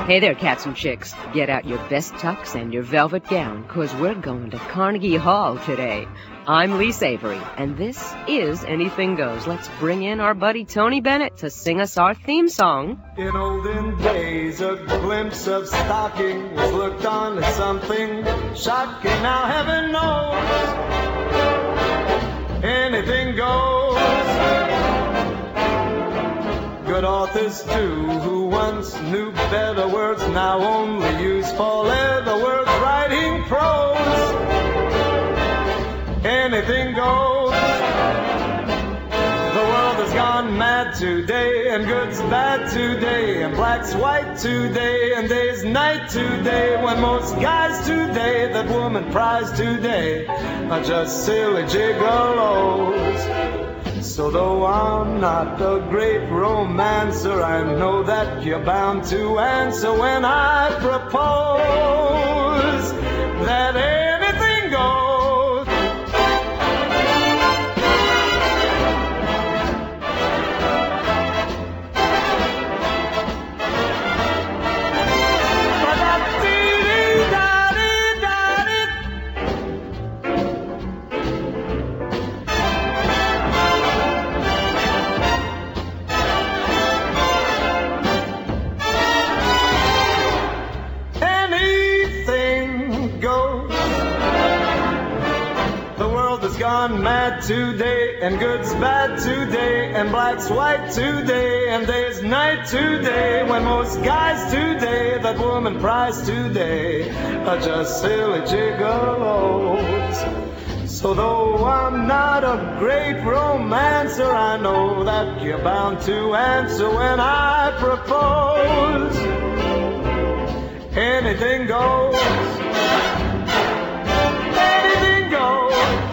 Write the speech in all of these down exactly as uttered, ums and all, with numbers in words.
Hey there, cats and chicks. Get out your best tux and your velvet gown, 'cause we're going to Carnegie Hall today. I'm Lee Savory, and this is Anything Goes. Let's bring in our buddy Tony Bennett to sing us our theme song. In olden days, a glimpse of stocking was looked on as something shocking. Now heaven knows, anything goes. Good authors too, who once knew better words, now only use four-letter words, writing prose. Anything goes. The world has gone mad today, and good's bad today, and black's white today, and day's night today, when most guys today that woman prize today are just silly gigolos. So though I'm not a great romancer, I know that you're bound to answer when I propose that anything goes. Gone mad today, and good's bad today, and black's white today, and day's night today, when most guys today that woman prize today are just silly gigolos. So though I'm not a great romancer, I know that you're bound to answer when I propose. Anything goes. Anything goes.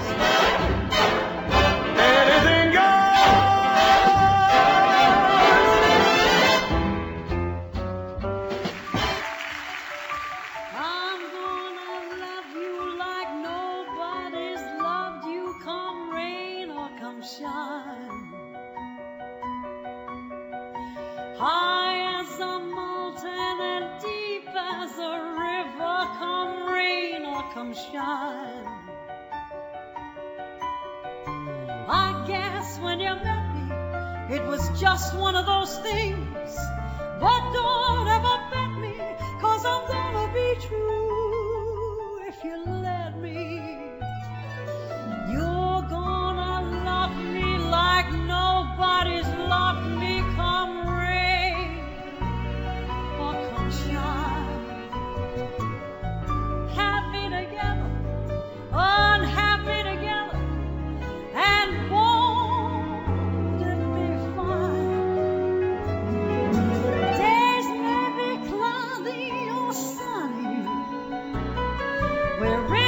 High as a mountain and deep as a river, come rain or come shine. I guess when you met me, it was just one of those things. But don't ever bet me, 'cause I'm gonna be true if you let me. You're gonna love me like nobody's loved me, come rain or come shine. Have me together, unhave me together, and won't it be fine? Days may be cloudy or sunny, we're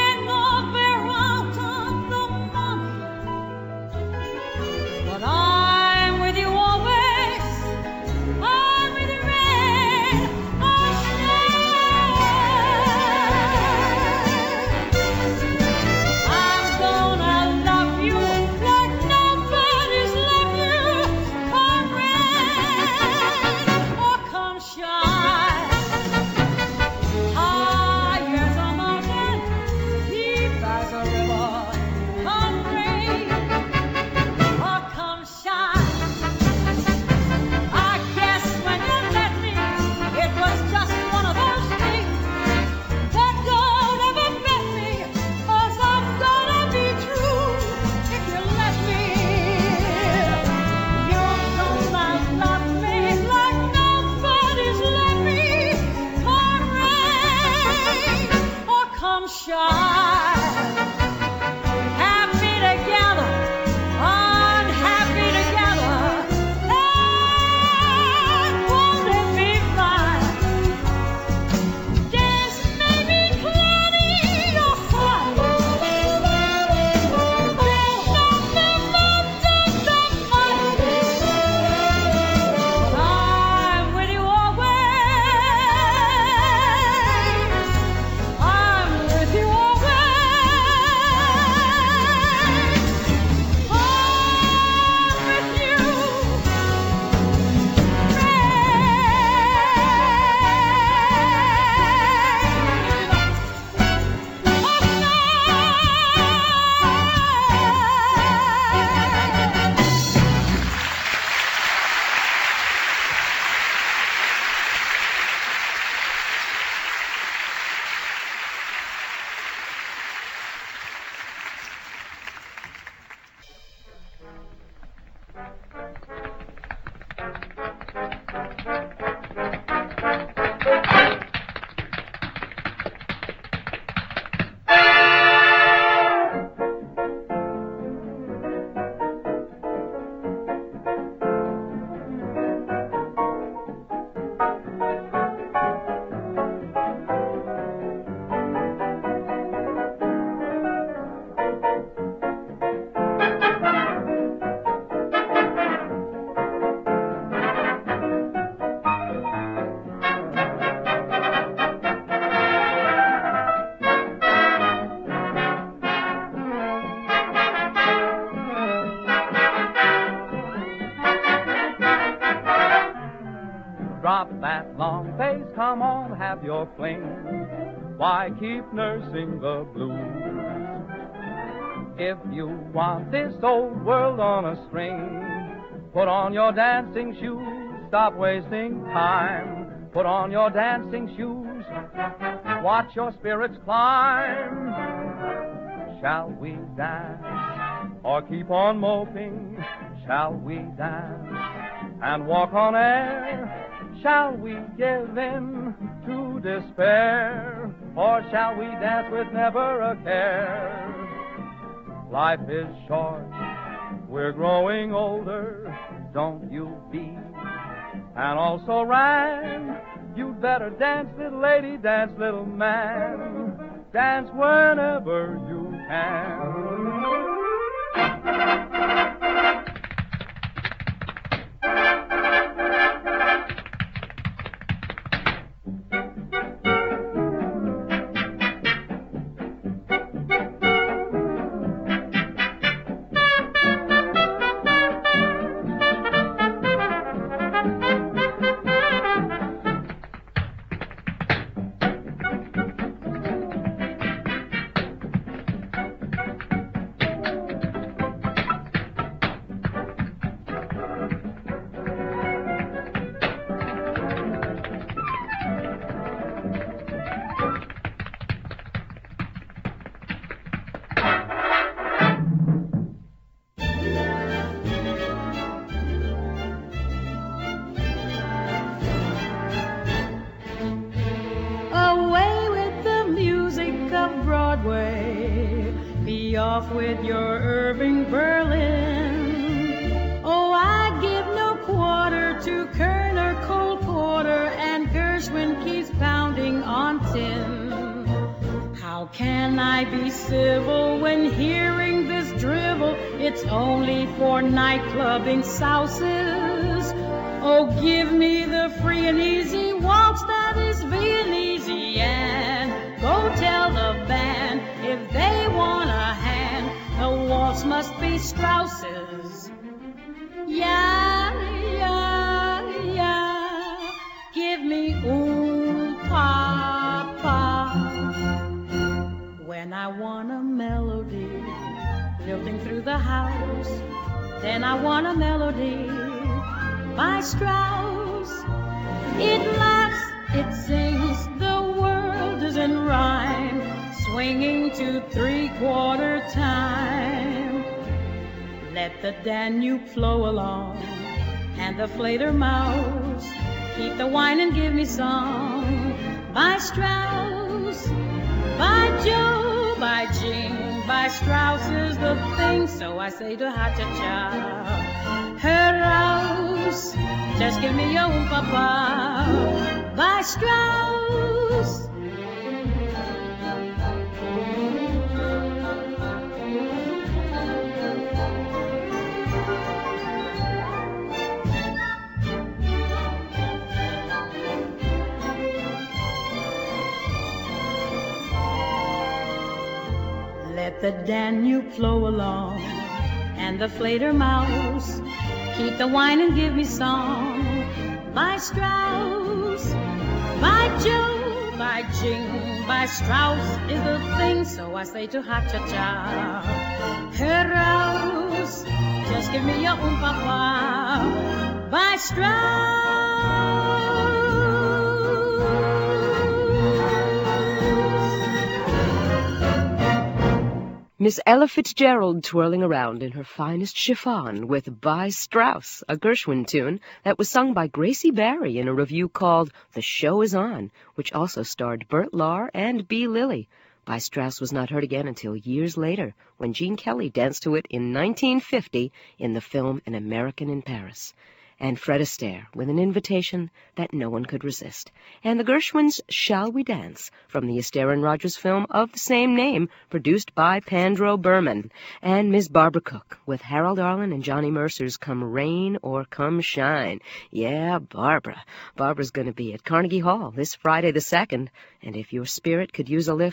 Drop that long face, come on, have your fling. Why keep nursing the blues? If you want this old world on a string, put on your dancing shoes, stop wasting time. Put on your dancing shoes, watch your spirits climb. Shall we dance or keep on moping? Shall we dance and walk on air? Shall we give in to despair? Or shall we dance with never a care? Life is short, we're growing older, don't you be? And also rhyme, you'd better dance, little lady, dance, little man. Dance whenever you can. Off with your Irving Berlin. Oh, I'd give no quarter to Kerner Cole Porter, and Gershwin keeps pounding on tin. How can I be civil when hearing this drivel? It's only for nightclubbing souses. Oh, give me the free and easy waltz that is Viennese, and go tell the band if they want a hand, the waltz must be Strauss's. Yeah, yeah, yeah, give me ooh, papa. When I want a melody lilting through the house, then I want a melody by Strauss. It laughs, it sings, the world is in rhyme, swinging to three-quarter time. Let the Danube flow along, and the Fledermaus keep the wine and give me some by Strauss. By Joe, by Jing, by Strauss is the thing, so I say to ha-cha-cha, heraus, just give me your papa by Strauss. Let the Danube flow along, and the Fledermaus keep the wine and give me song by Strauss. By Joe, by Jing, by Strauss is the thing, so I say to ha-cha-cha, heraus, just give me your um papa by Strauss. Miss Ella Fitzgerald twirling around in her finest chiffon with By Strauss, a Gershwin tune that was sung by Gracie Barry in a revue called The Show Is On, which also starred Bert Lahr and B. Lilly. By Strauss was not heard again until years later, when Gene Kelly danced to it in nineteen fifty in the film An American in Paris. And Fred Astaire with an invitation that no one could resist. And the Gershwins' Shall We Dance from the Astaire and Rogers film of the same name, produced by Pandro Berman. And Miss Barbara Cook with Harold Arlen and Johnny Mercer's Come Rain or Come Shine. Yeah, Barbara. Barbara's going to be at Carnegie Hall this Friday the second, and if your spirit could use a lift,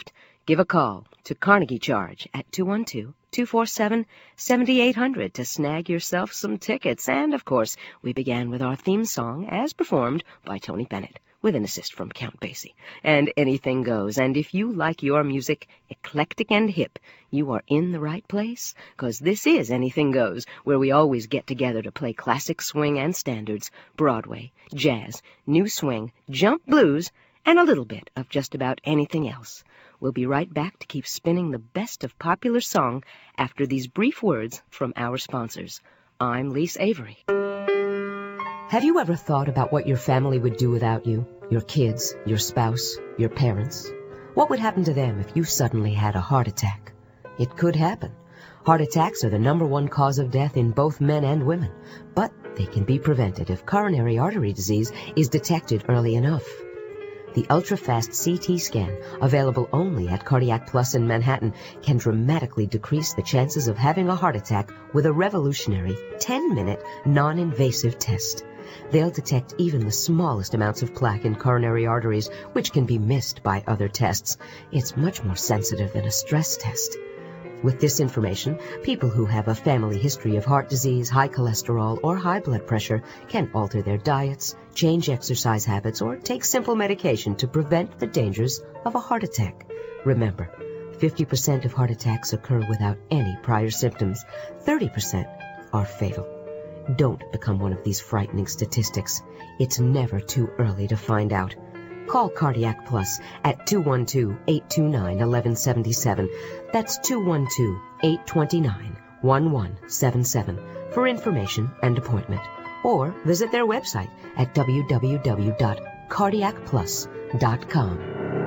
Give a call to Carnegie Charge at two one two, two four seven, seven eight zero zero to snag yourself some tickets. And, of course, we began with our theme song as performed by Tony Bennett, with an assist from Count Basie. And anything goes. And if you like your music eclectic and hip, you are in the right place, 'cause this is Anything Goes, where we always get together to play classic swing and standards, Broadway, jazz, new swing, jump blues, and a little bit of just about anything else. We'll be right back to keep spinning the best of popular song after these brief words from our sponsors. I'm Lise Avery. Have you ever thought about what your family would do without you? Your kids, your spouse, your parents? What would happen to them if you suddenly had a heart attack? It could happen. Heart attacks are the number one cause of death in both men and women, but they can be prevented if coronary artery disease is detected early enough. The ultra-fast C T scan, available only at Cardiac Plus in Manhattan, can dramatically decrease the chances of having a heart attack with a revolutionary ten-minute non-invasive test. They'll detect even the smallest amounts of plaque in coronary arteries, which can be missed by other tests. It's much more sensitive than a stress test. With this information, people who have a family history of heart disease, high cholesterol, or high blood pressure can alter their diets, change exercise habits, or take simple medication to prevent the dangers of a heart attack. Remember, fifty percent of heart attacks occur without any prior symptoms. thirty percent are fatal. Don't become one of these frightening statistics. It's never too early to find out. Call Cardiac Plus at two one two, eight two nine, one one seven seven. That's two one two, eight two nine, one one seven seven for information and appointment. Or visit their website at w w w dot cardiac plus dot com.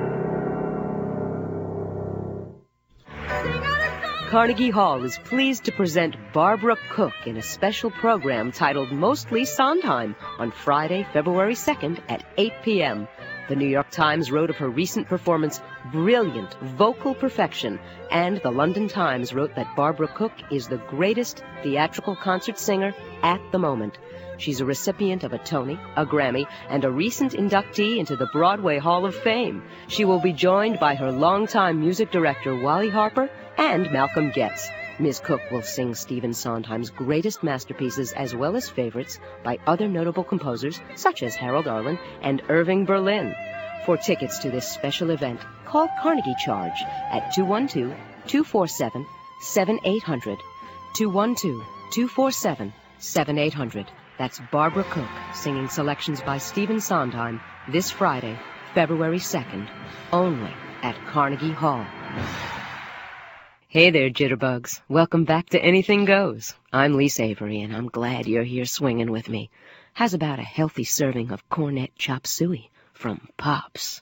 Carnegie Hall is pleased to present Barbara Cook in a special program titled Mostly Sondheim on Friday, February second at eight p.m. The New York Times wrote of her recent performance, brilliant vocal perfection, and the London Times wrote that Barbara Cook is the greatest theatrical concert singer at the moment. She's a recipient of a Tony, a Grammy, and a recent inductee into the Broadway Hall of Fame. She will be joined by her longtime music director, Wally Harper, and Malcolm Getz. Miz Cook will sing Stephen Sondheim's greatest masterpieces as well as favorites by other notable composers such as Harold Arlen and Irving Berlin. For tickets to this special event, call Carnegie Charge at two one two, two four seven, seven eight zero zero, two one two, two four seven, seven eight zero zero. That's Barbara Cook singing selections by Stephen Sondheim this Friday, February second, only at Carnegie Hall. Hey there, jitterbugs. Welcome back to Anything Goes. I'm Lise Avery, and I'm glad you're here swinging with me. How's about a healthy serving of cornet chop suey from Pops?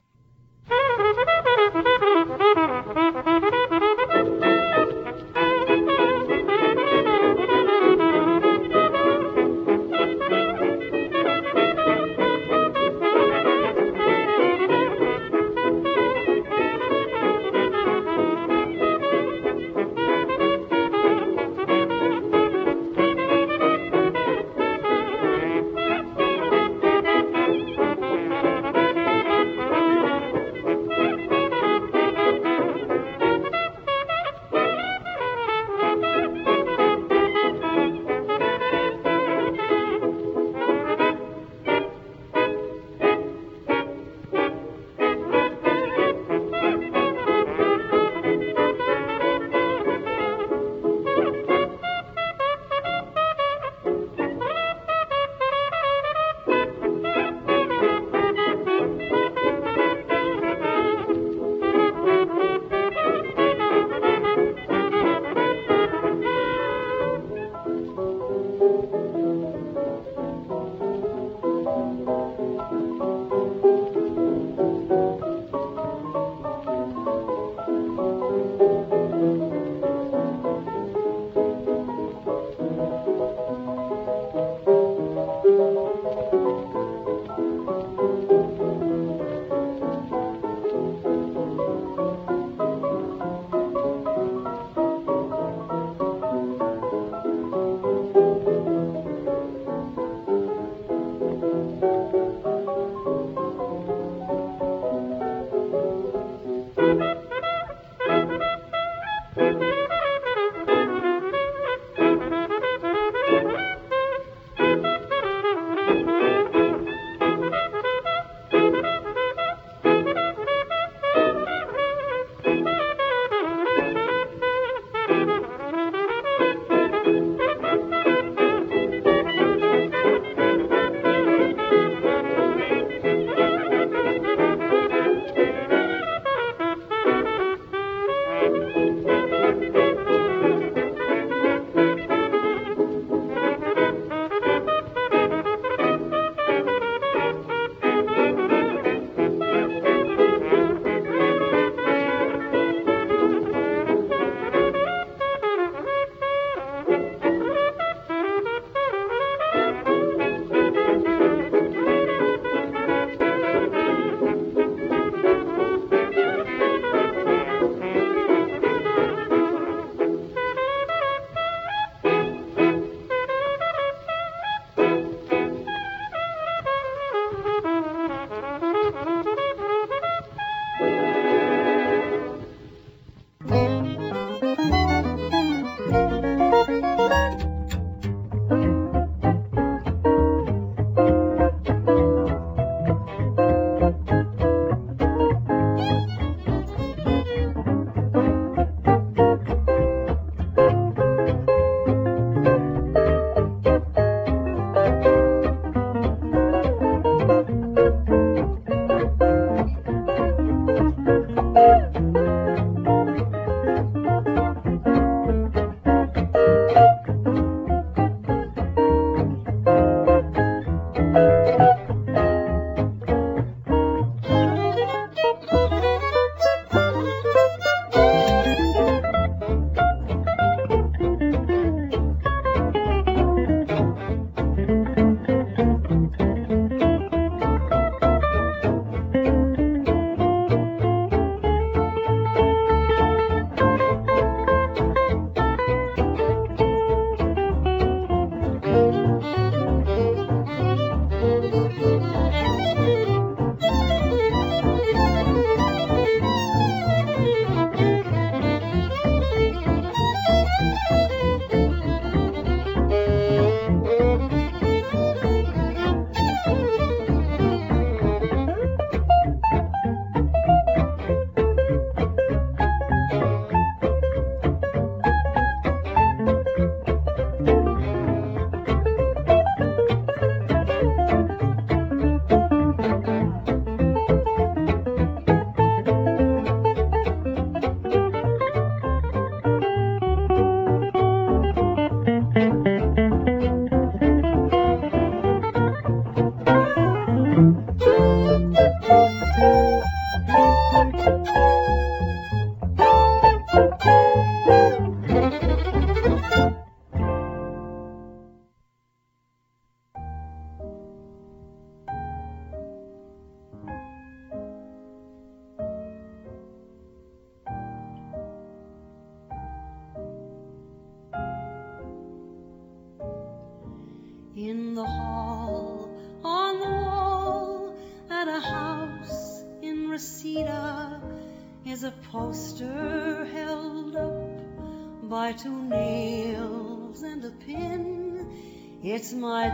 In the hall, on the wall, at a house in Reseda, is a poster held up by two nails and a pin. It's my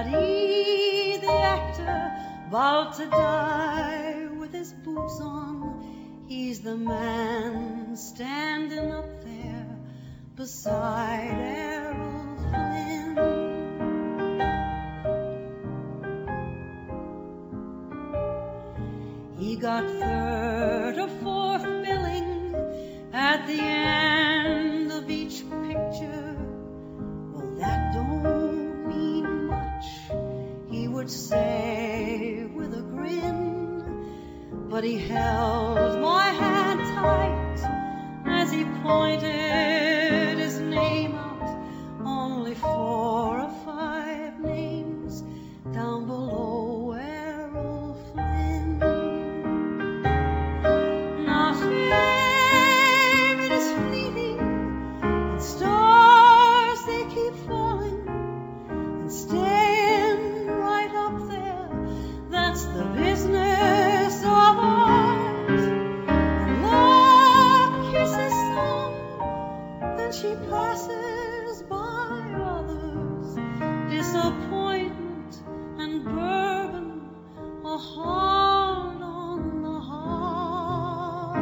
daddy, the actor, about to die with his boots on. He's the man standing up there beside Errol Flynn. He got third or fourth billing at the end of each picture. Well, that don't mean much, he would say with a grin. But he held my hand tight as he pointed his name out. Only four or five names down below Errol Flynn. Now fame it is fleeting, and stars they keep falling, and staying right up there, that's the business of art. And love kisses some, then she passes by others. Disappointment and bourbon are hard on the heart.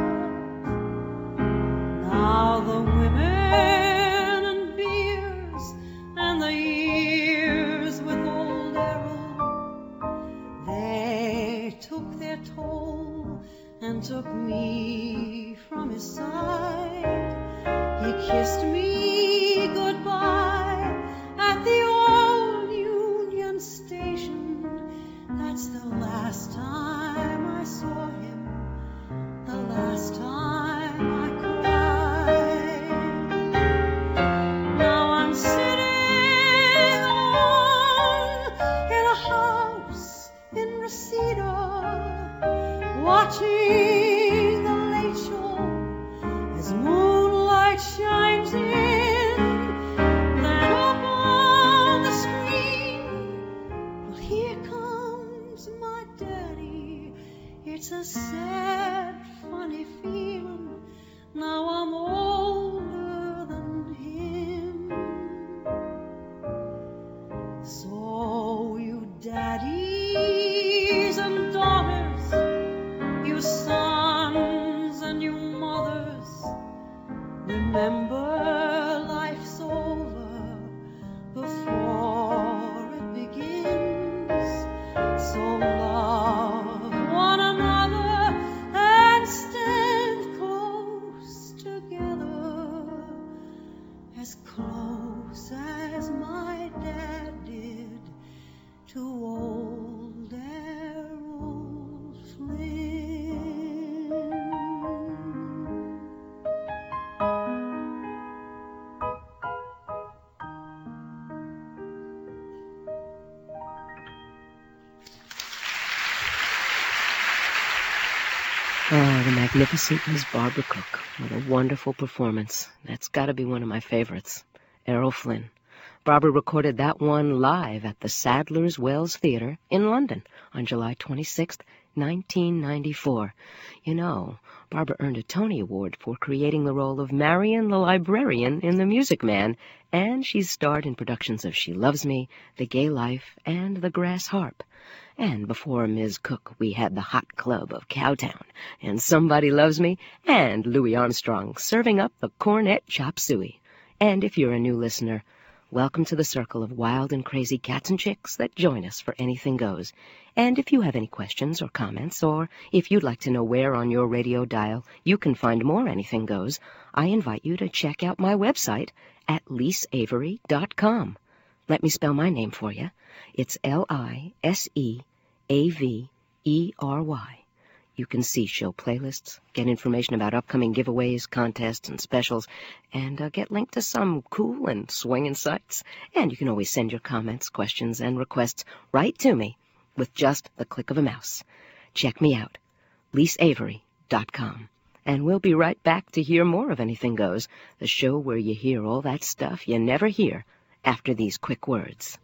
Now the women and beers and the years with old Errol, they took their toll and took me from his side. He kissed me goodbye at the old Union Station. That's the last time I saw him, the last time I cried. Now I'm sitting alone in a house in Reseda, watching the late show as moonlight shines in. Then up on the screen, well, here comes my daddy. It's a sad, funny feeling. Now I'm older than him. So you daddies and daughters, you sons and you mothers, remember life's over before it begins. So love one another and stand close together, as close as my dad did to old Oh, the magnificent Miss Barbara Cook. What a wonderful performance. That's got to be one of my favorites. Errol Flynn. Barbara recorded that one live at the Sadler's Wells Theatre in London on July twenty-sixth, nineteen ninety-four. You know, Barbara earned a Tony Award for creating the role of Marion the Librarian in The Music Man, and she's starred in productions of She Loves Me, The Gay Life, and The Grass Harp. And before Miz Cook, we had the Hot Club of Cowtown, and Somebody Loves Me, and Louis Armstrong serving up the cornet chop suey. And if you're a new listener, welcome to the circle of wild and crazy cats and chicks that join us for Anything Goes. And if you have any questions or comments, or if you'd like to know where on your radio dial you can find more Anything Goes, I invite you to check out my website at lise avery dot com. Let me spell my name for you. It's L I S E A V E R Y. You can see show playlists, get information about upcoming giveaways, contests, and specials, and uh, get linked to some cool and swinging sites. And you can always send your comments, questions, and requests right to me with just the click of a mouse. Check me out, lise avery dot com. And we'll be right back to hear more of Anything Goes, the show where you hear all that stuff you never hear after these quick words.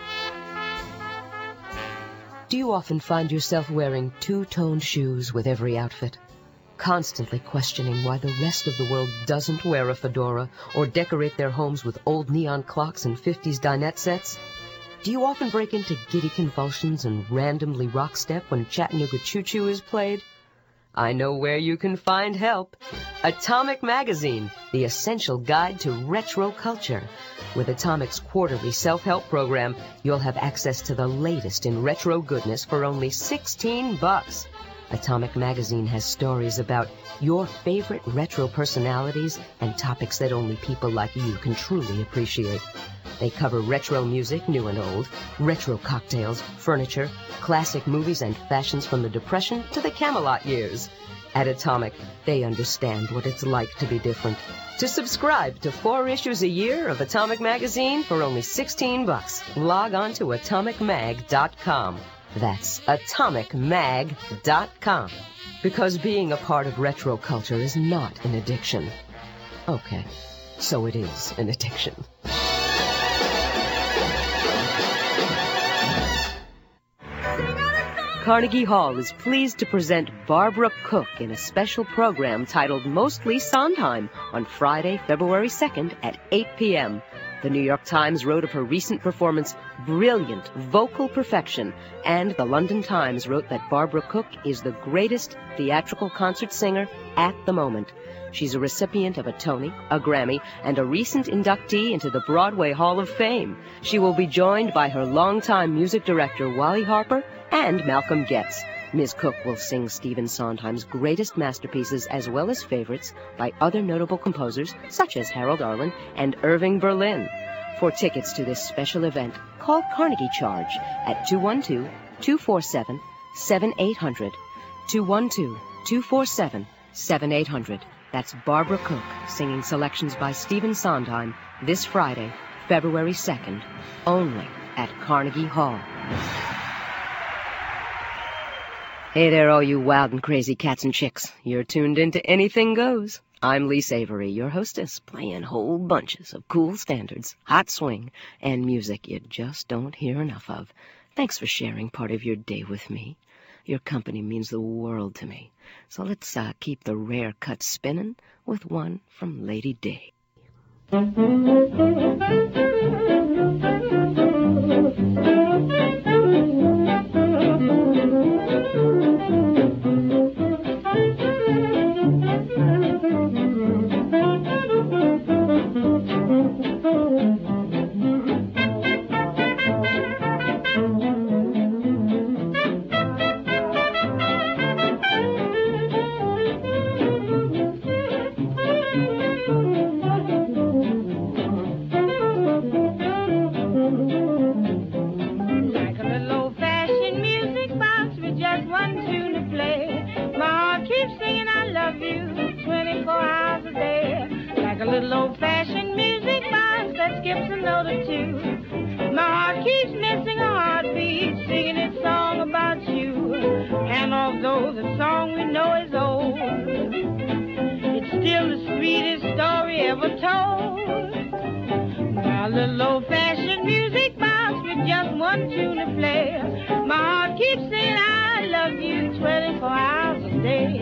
Do you often find yourself wearing two-toned shoes with every outfit? Constantly questioning why the rest of the world doesn't wear a fedora or decorate their homes with old neon clocks and fifties dinette sets? Do you often break into giddy convulsions and randomly rock step when Chattanooga Choo Choo is played? I know where you can find help. Atomic Magazine, the essential guide to retro culture. With Atomic's quarterly self-help program, you'll have access to the latest in retro goodness for only sixteen bucks. Atomic Magazine has stories about your favorite retro personalities and topics that only people like you can truly appreciate. They cover retro music, new and old, retro cocktails, furniture, classic movies, and fashions from the Depression to the Camelot years. At Atomic, they understand what it's like to be different. To subscribe to four issues a year of Atomic Magazine for only sixteen bucks, log on to atomic mag dot com. That's atomic mag dot com. Because being a part of retro culture is not an addiction. Okay, so it is an addiction. Carnegie Hall is pleased to present Barbara Cook in a special program titled Mostly Sondheim on Friday, February second at eight p.m. The New York Times wrote of her recent performance, brilliant vocal perfection, and the London Times wrote that Barbara Cook is the greatest theatrical concert singer at the moment. She's a recipient of a Tony, a Grammy, and a recent inductee into the Broadway Hall of Fame. She will be joined by her longtime music director, Wally Harper, and Malcolm Getz. Miz Cook will sing Stephen Sondheim's greatest masterpieces as well as favorites by other notable composers such as Harold Arlen and Irving Berlin. For tickets to this special event, call Carnegie Charge at two one two, two four seven, seven eight zero zero, two one two, two four seven, seven eight zero zero. That's Barbara Cook singing selections by Stephen Sondheim this Friday, February second, only at Carnegie Hall. Hey there, all you wild and crazy cats and chicks. You're tuned into Anything Goes. I'm Lise Avery, your hostess, playing whole bunches of cool standards, hot swing, and music you just don't hear enough of. Thanks for sharing part of your day with me. Your company means the world to me. So let's uh, keep the rare cut spinning with one from Lady Day. Although the song we know is old, sweetest story ever told. A little old-fashioned music box with just one tune to play. My heart keeps saying I love you twenty-four hours a day.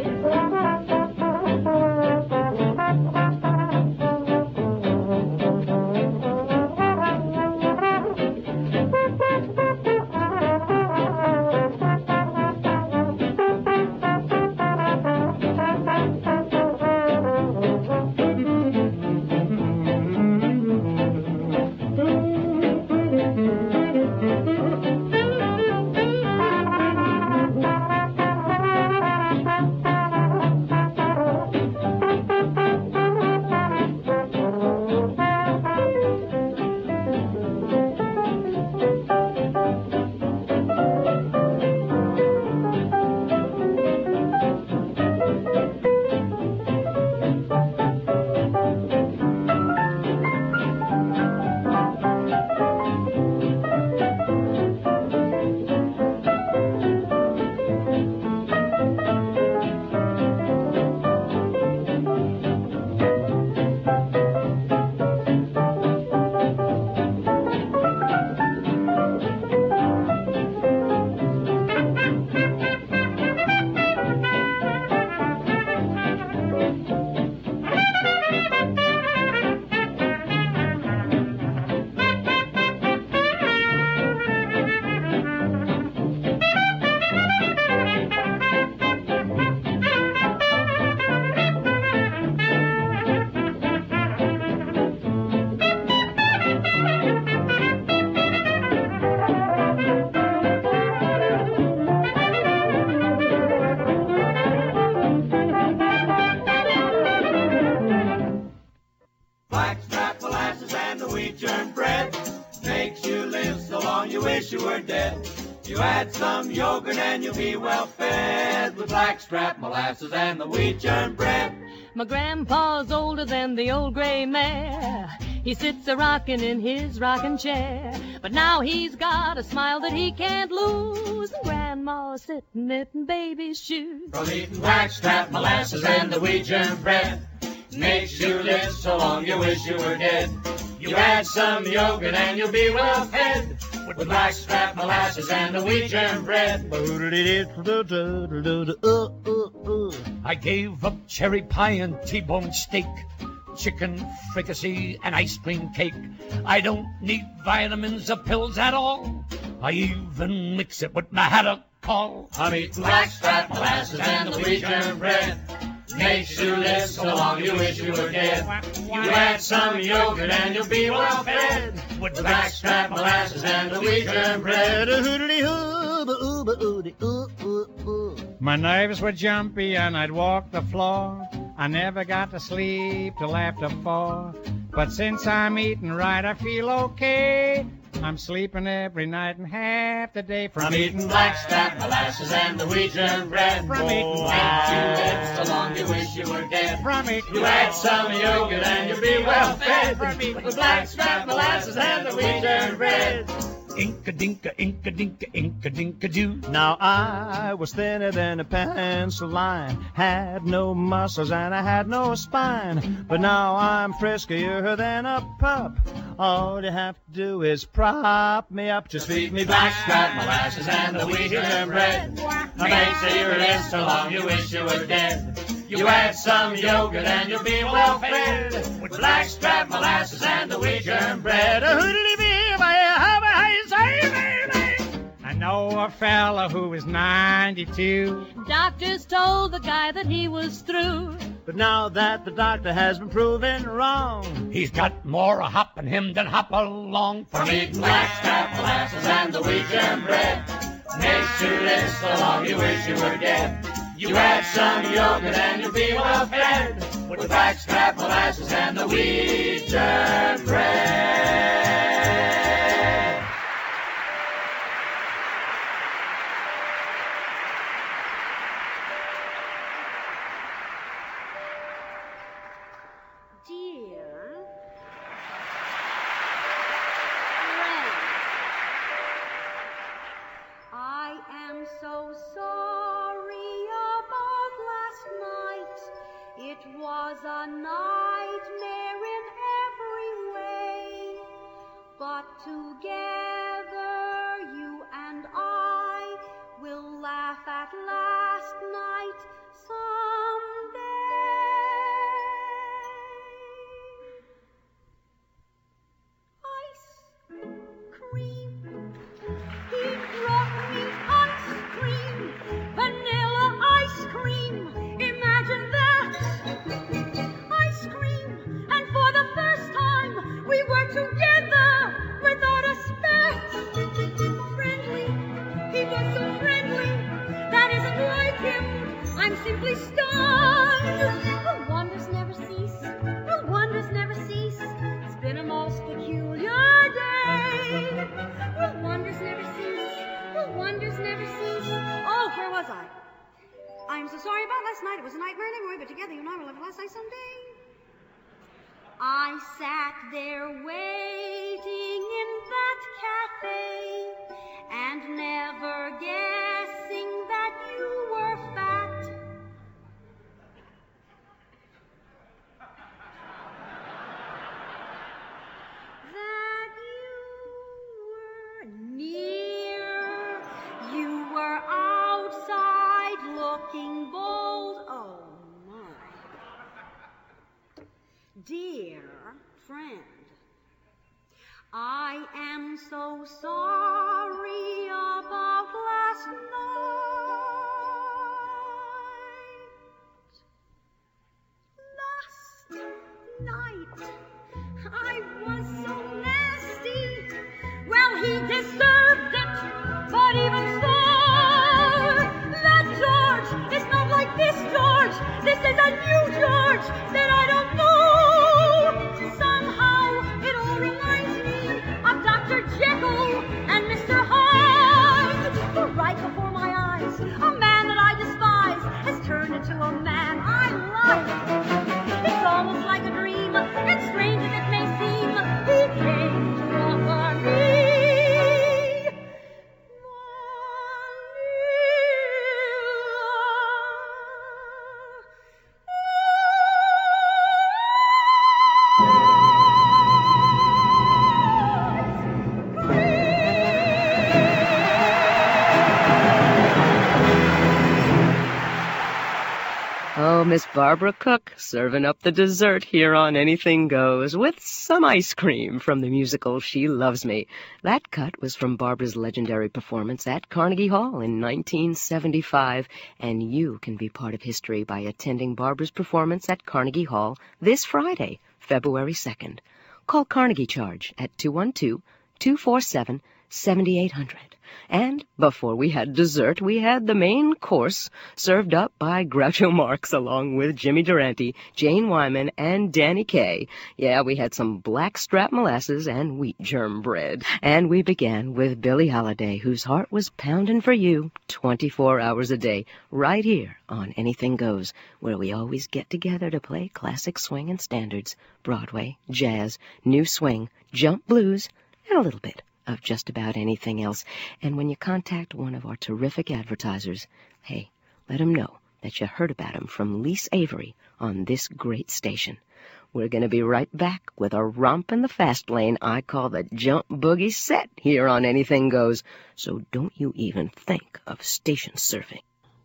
Blackstrap molasses and the wheat germ bread makes you live so long you wish you were dead. You add some yogurt and you'll be well fed with blackstrap molasses and the wheat germ bread. My grandpa's older than the old gray mare. He sits a rockin' in his rocking chair. But now he's got a smile that he can't lose. And Grandma's sitting knitting baby's shoes. From eating blackstrap molasses and the wheat germ bread makes you live so long you wish you were dead. You add some yogurt and you'll be well fed with blackstrap molasses and the wheat germ bread. I gave up cherry pie and T-bone steak, chicken fricassee and ice cream cake. I don't need vitamins or pills at all. I even mix it with my haddock call. I'm eating blackstrap molasses and the wheat germ bread makes you live so long you wish you were dead. You add some yogurt and you'll be well fed with blackstrap molasses and the wheat germ bread. My nerves were jumpy and I'd walk the floor. I never got to sleep till after four. But since I'm eating right, I feel okay. I'm sleeping every night and half the day. From eating blackstrap molasses and the wheat germ bread. From eating makes you live so long you wish you were dead. From eating You add some yogurt and you'll be well fed with blackstrap molasses and the wheat germ bread. Inka-dinka, inka-dinka, inka-dinka-doo. Now I was thinner than a pencil line, had no muscles and I had no spine. But now I'm friskier than a pup. All you have to do is prop me up. Just feed me blackstrap molasses and the wheat germ bread. Makes you live so long you wish you were dead. You add some yogurt and you'll be well fed with blackstrap molasses and the wheat germ bread. I know a fella who is ninety-two. Doctors told the guy that he was through. But now that the doctor has been proven wrong, he's got more hop in him than hop along. From eating blackstrap molasses and the wheat germ bread makes you live so long you wish you were dead. You add some yogurt and you'll be well fed with blackstrap molasses and the wheat germ bread. So sorry about last night. It was a night I'm simply stunned. The wonders never cease. The wonders never cease. It's been a most peculiar day. The wonders never cease. The wonders never cease. Oh, where was I? I'm so sorry about last night. It was a nightmare anyway, but together you and I will have a last night someday. I sat there waiting in that cafe and never guessing that you were fat. That you were near. You were outside looking bold. Oh, my. Dear friend, I am so sorry about last night. Last night, I was so nasty. Well, he deserved it, but even so, that George is not like this George. This is a new George that I don't know. Somehow it all reminds me of Doctor Jekyll and Mister Hyde. For right before my eyes, a man that I despise has turned into a man I love. It's almost like a dream, and strange as it may seem, he came to offer me. Oh, Miss Barbara Cook, serving up the dessert here on Anything Goes, with some ice cream from the musical She Loves Me. That cut was from Barbara's legendary performance at Carnegie Hall in nineteen seventy-five, and you can be part of history by attending Barbara's performance at Carnegie Hall this Friday, February second. Call Carnegie Charge at two one two, two four seven, seven eight zero zero. And before we had dessert, we had the main course served up by Groucho Marx along with Jimmy Durante, Jane Wyman, and Danny Kaye. Yeah, we had some blackstrap molasses and wheat germ bread. And we began with Billie Holiday, whose heart was pounding for you twenty-four hours a day, right here on Anything Goes, where we always get together to play classic swing and standards, Broadway, jazz, new swing, jump blues, and a little bit of just about anything else. And when you contact one of our terrific advertisers, hey, let them know that you heard about him from Lise Avery on this great station. We're going to be right back with a romp in the fast lane I call the Jump Boogie Set here on Anything Goes, so don't you even think of station surfing.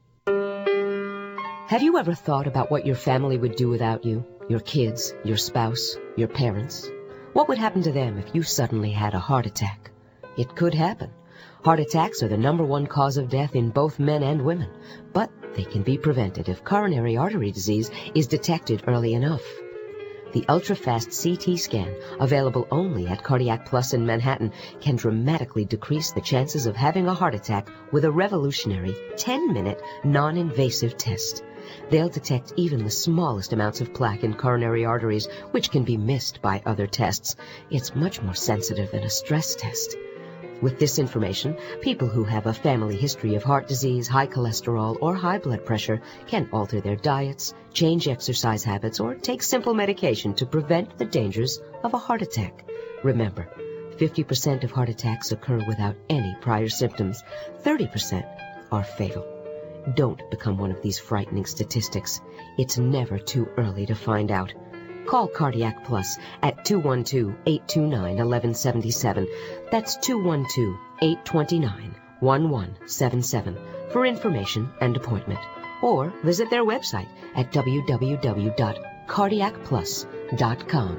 Have you ever thought about what your family would do without you? Your kids, your spouse, your parents? What would happen to them if you suddenly had a heart attack? It could happen. Heart attacks are the number one cause of death in both men and women, but they can be prevented if coronary artery disease is detected early enough. The ultra-fast C T scan, available only at Cardiac Plus in Manhattan, can dramatically decrease the chances of having a heart attack with a revolutionary ten-minute non-invasive test. They'll detect even the smallest amounts of plaque in coronary arteries, which can be missed by other tests. It's much more sensitive than a stress test. With this information, people who have a family history of heart disease, high cholesterol, or high blood pressure can alter their diets, change exercise habits, or take simple medication to prevent the dangers of a heart attack. Remember, fifty percent of heart attacks occur without any prior symptoms. thirty percent are fatal. Don't become one of these frightening statistics. It's never too early to find out. Call Cardiac Plus at two one two, eight two nine, one one seven seven. That's two one two, eight two nine, one one seven seven for information and appointment. Or visit their website at w w w dot cardiac plus dot com.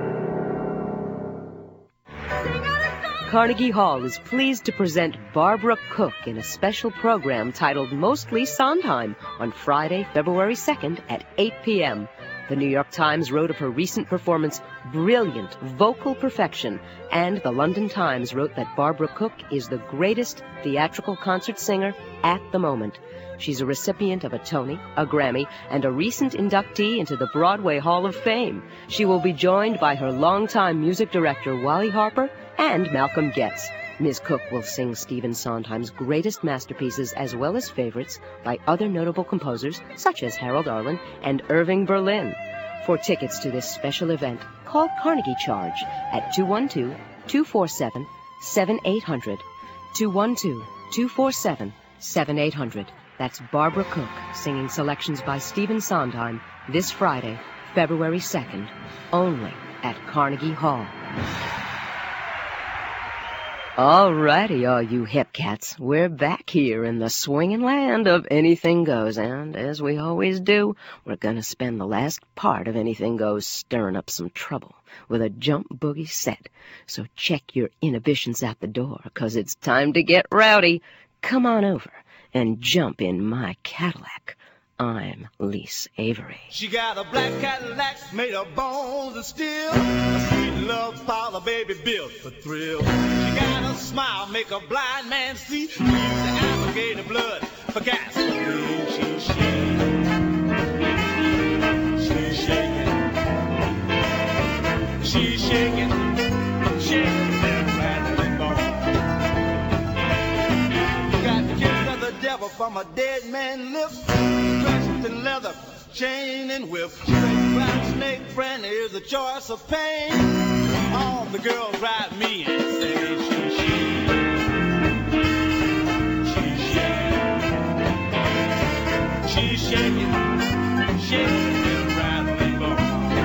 Carnegie Hall is pleased to present Barbara Cook in a special program titled Mostly Sondheim on Friday, February second at eight p.m. The New York Times wrote of her recent performance, brilliant vocal perfection, and the London Times wrote that Barbara Cook is the greatest theatrical concert singer at the moment. She's a recipient of a Tony, a Grammy, and a recent inductee into the Broadway Hall of Fame. She will be joined by her longtime music director, Wally Harper, and Malcolm Getz. Miz Cook will sing Stephen Sondheim's greatest masterpieces as well as favorites by other notable composers such as Harold Arlen and Irving Berlin. For tickets to this special event, call Carnegie Charge at two one two, two four seven, seven eight zero zero. two one two, two four seven, seven eight zero zero. That's Barbara Cook singing selections by Stephen Sondheim this Friday, February second, only at Carnegie Hall. All righty, all you hip cats. We're back here in the swinging land of Anything Goes, and as we always do, we're gonna spend the last part of Anything Goes stirring up some trouble with a jump boogie set. So check your inhibitions at the door, 'cause it's time to get rowdy. Come on over and jump in my Cadillac. I'm Lise Avery. She got a black Cadillac made of bones and steel. A sweet love parlor, baby, built for thrill. She got a smile, make a blind man see. She used the alligator blood for gasoline. She's shaking. She's shaking. She's shaking. Shaking that rattling bone. Got the kiss of the devil from a dead man's lips. Dressed in leather, chain and whip. She said, black snake friend is a choice of pain. All the girls ride me and say she, she. She's shaking. She's shaking. Shaking and rattling bone.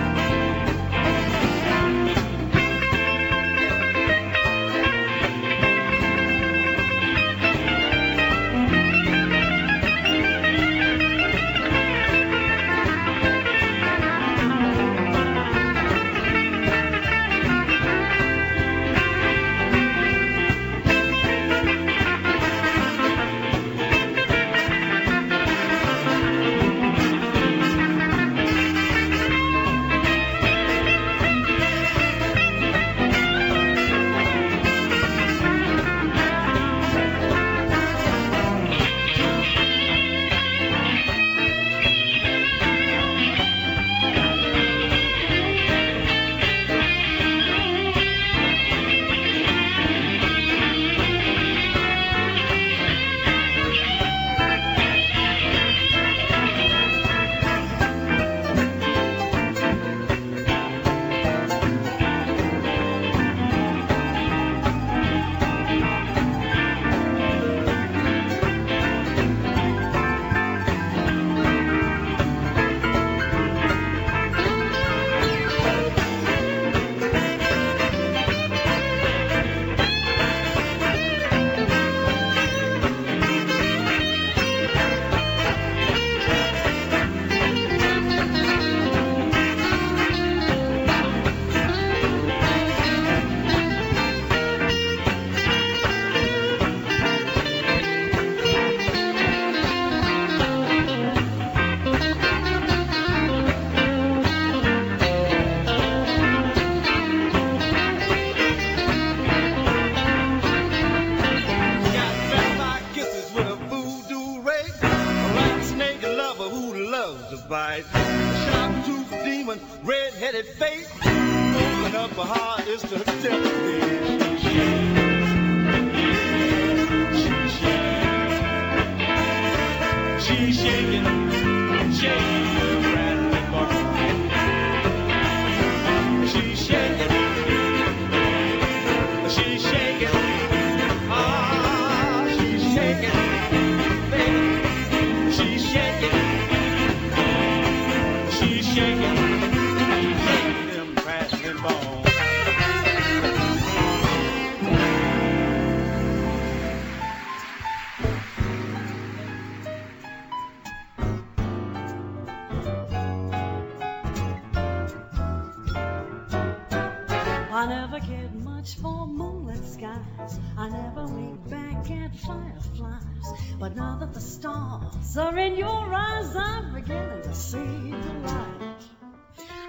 I never cared much for moonlit skies. I never winked back at fireflies. But now that the stars are in your eyes, I'm beginning to see the light.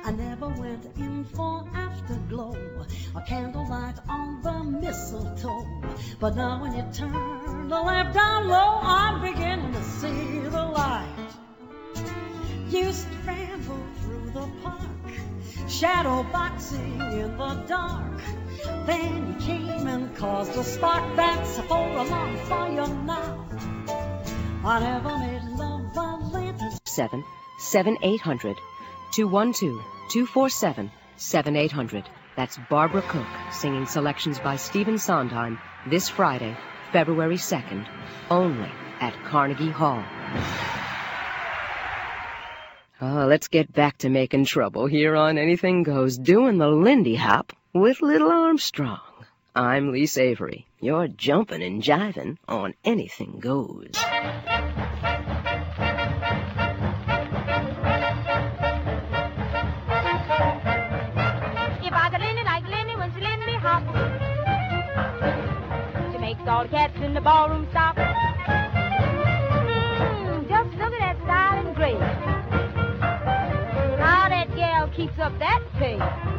I never went in for afterglow, a candlelight on the mistletoe. But now when you turn the lamp down low, I'm beginning to see the light. Used to ramble through the park, shadow boxing in the dark. Then you came and caused a spark that's for a long fire now. I never made love by lanterns. Seven seven eight hundred two one two two four seven seven eight hundred. That's Barbara Cook singing selections by Stephen Sondheim this Friday, February second, only at Carnegie Hall. Uh, let's get back to making trouble here on Anything Goes, doing the Lindy Hop with Little Armstrong. I'm Lee Savory. You're jumping and jiving on Anything Goes. If I could Lindy like Lindy when she Lindy hop, she makes all the cats in the ballroom stop. Mm, just look at that style and grace. How that gal keeps up that pace.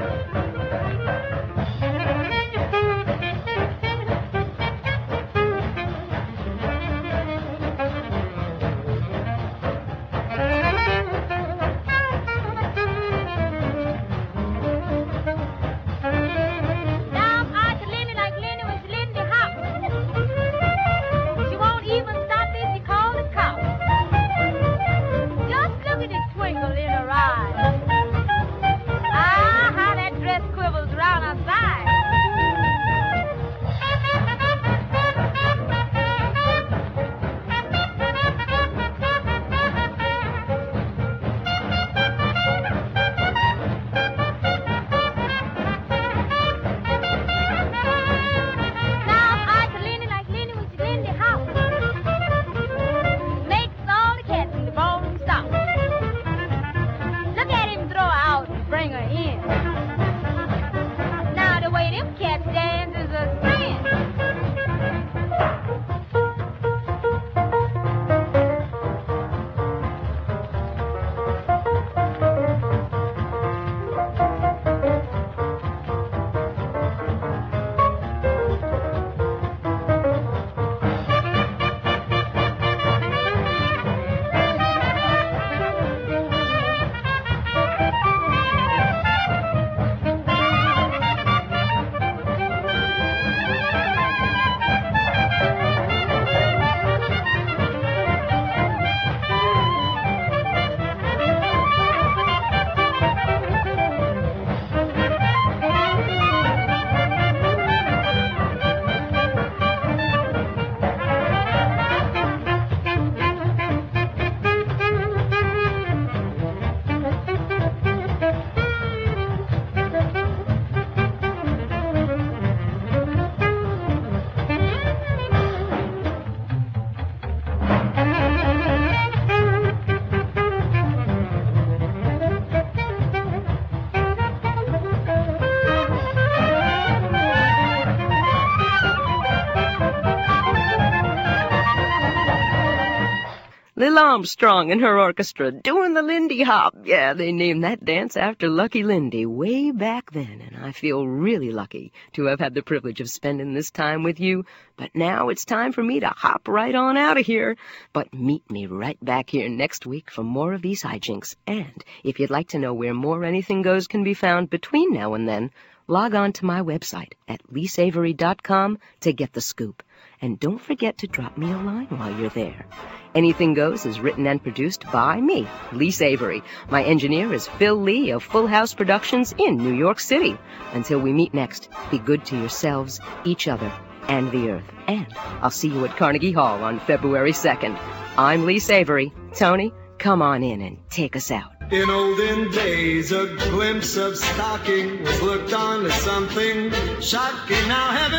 Lil Armstrong and her orchestra doing the Lindy Hop. Yeah, they named that dance after Lucky Lindy way back then, and I feel really lucky to have had the privilege of spending this time with you. But now it's time for me to hop right on out of here. But meet me right back here next week for more of these hijinks. And if you'd like to know where more Anything Goes can be found between now and then, log on to my website at lee savory dot com to get the scoop. And don't forget to drop me a line while you're there. Anything Goes is written and produced by me, Lee Savory. My engineer is Phil Lee of Full House Productions in New York City. Until we meet next, be good to yourselves, each other, and the earth. And I'll see you at Carnegie Hall on February second. I'm Lee Savory. Tony, come on in and take us out. In olden days, a glimpse of stocking was looked on as something shocking. Now heaven